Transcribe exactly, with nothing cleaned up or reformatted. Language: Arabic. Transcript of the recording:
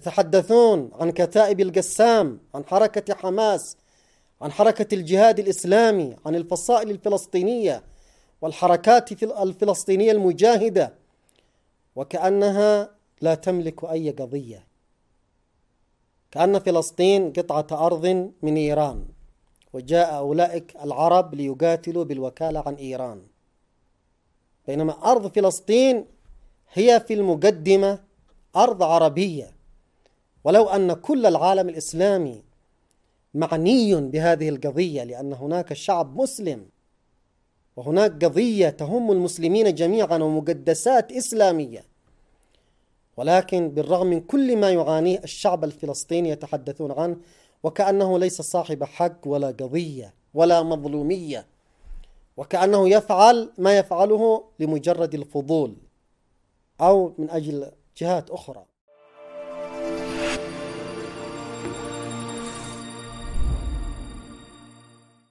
يتحدثون عن كتائب القسام، عن حركة حماس، عن حركة الجهاد الإسلامي، عن الفصائل الفلسطينية والحركات الفلسطينية المجاهدة، وكأنها لا تملك أي قضية، كأن فلسطين قطعة أرض من إيران، وجاء أولئك العرب ليقاتلوا بالوكالة عن إيران، بينما أرض فلسطين هي في المقدمة أرض عربية. ولو أن كل العالم الإسلامي معني بهذه القضية، لأن هناك شعب مسلم وهناك قضية تهم المسلمين جميعا ومقدسات إسلامية، ولكن بالرغم من كل ما يعانيه الشعب الفلسطيني يتحدثون عنه وكأنه ليس صاحب حق ولا قضية ولا مظلومية، وكأنه يفعل ما يفعله لمجرد الفضول أو من أجل جهات أخرى.